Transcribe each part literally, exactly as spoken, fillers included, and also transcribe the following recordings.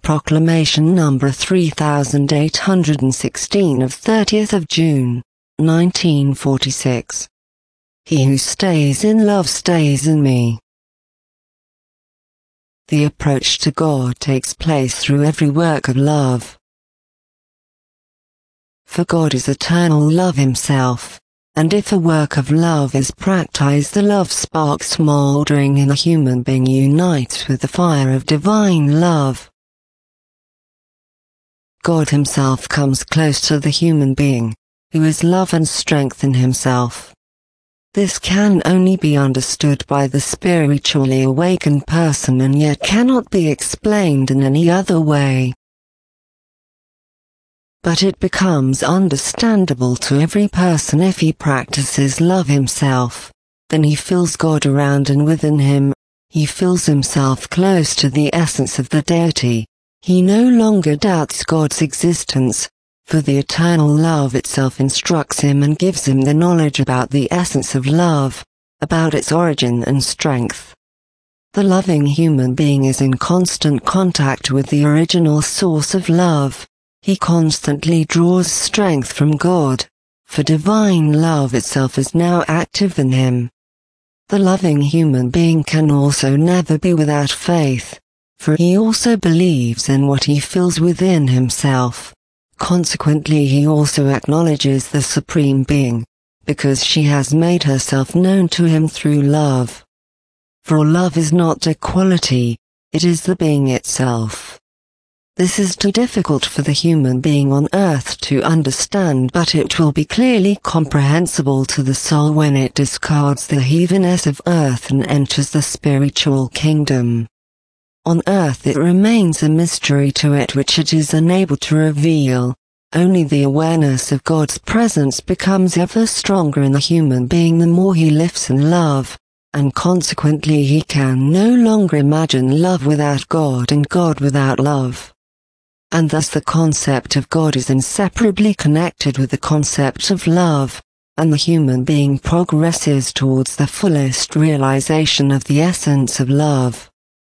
Proclamation number three thousand eight hundred sixteen of thirtieth of June, nineteen forty-six. He who stays in love stays in me. The approach to God takes place through every work of love. For God is eternal love himself, and if a work of love is practiced, the love spark smoldering in a human being unites with the fire of divine love. God himself comes close to the human being, who is love and strength in himself. This can only be understood by the spiritually awakened person and yet cannot be explained in any other way. But it becomes understandable to every person if he practices love himself. Then he feels God around and within him. He feels himself close to the essence of the deity. He no longer doubts God's existence, for the eternal love itself instructs him and gives him the knowledge about the essence of love, about its origin and strength. The loving human being is in constant contact with the original source of love. He constantly draws strength from God, for divine love itself is now active in him. The loving human being can also never be without faith, for he also believes in what he feels within himself. Consequently, he also acknowledges the Supreme Being, because she has made herself known to him through love. For love is not a quality, it is the being itself. This is too difficult for the human being on earth to understand, but it will be clearly comprehensible to the soul when it discards the heatheness of earth and enters the spiritual kingdom. On earth it remains a mystery to it which it is unable to reveal. Only the awareness of God's presence becomes ever stronger in the human being the more he lives in love, and consequently he can no longer imagine love without God and God without love. And thus the concept of God is inseparably connected with the concept of love, and the human being progresses towards the fullest realization of the essence of love.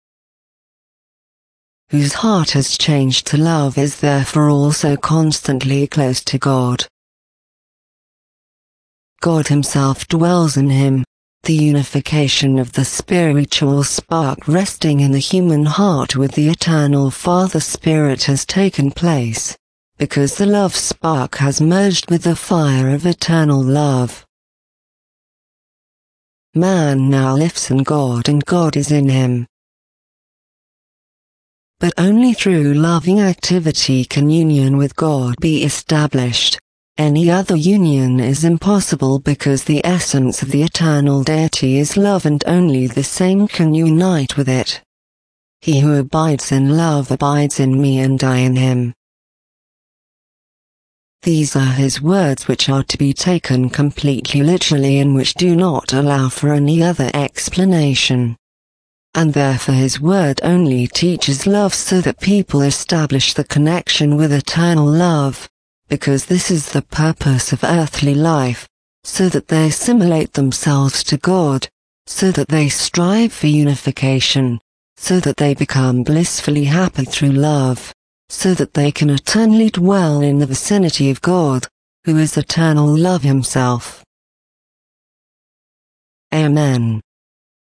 Whose heart has changed to love is therefore also constantly close to God. God himself dwells in him. The unification of the spiritual spark resting in the human heart with the eternal Father Spirit has taken place, because the love spark has merged with the fire of eternal love. Man now lives in God and God is in him. But only through loving activity can union with God be established. Any other union is impossible because the essence of the eternal deity is love and only the same can unite with it. He who abides in love abides in me and I in him. These are his words which are to be taken completely literally and which do not allow for any other explanation. And therefore his word only teaches love so that people establish the connection with eternal love, because this is the purpose of earthly life, so that they assimilate themselves to God, so that they strive for unification, so that they become blissfully happy through love, so that they can eternally dwell in the vicinity of God, who is eternal love himself. Amen.